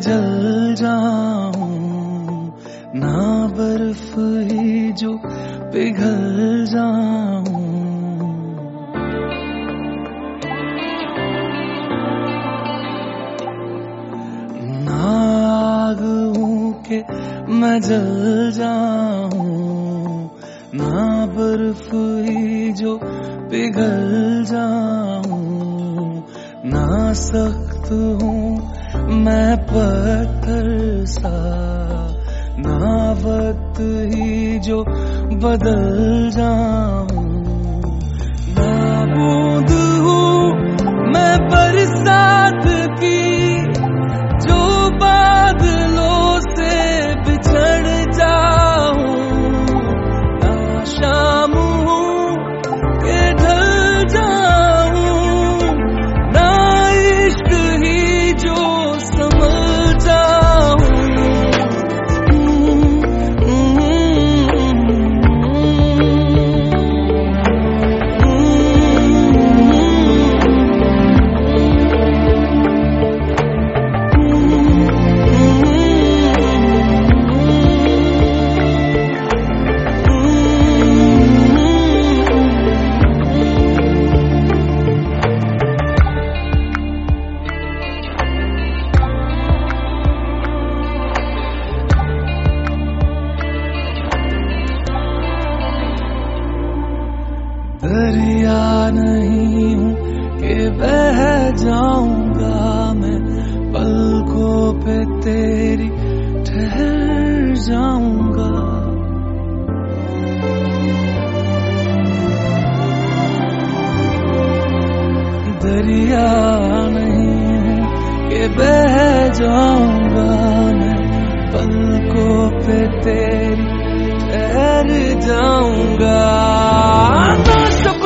जल जाऊं, ना बर्फ ही जो पिघल जाऊं। ना आग हूं के मैं जल जाऊं, ना बर्फ ही जो पिघल जाऊं। ना सख्त हूँ मैं पत्थर सा, ना वक्त ही जो बदल जाऊं। ना बूंद हूँ मैं बरसात की, जो बादलों से बिछड़ जाऊं। ना शाम हूँ के ढल जाऊं, ना इश्क ही जो समझ जाऊं। दरिया नहीं हूँ कि बह जाऊंगा मैं, पलकों पे तेरी ठहर जाऊंगा। दरिया नहीं हूँ कि बह जाऊंगा मैं, पलकों पे तेरी ठहर जाऊंगा।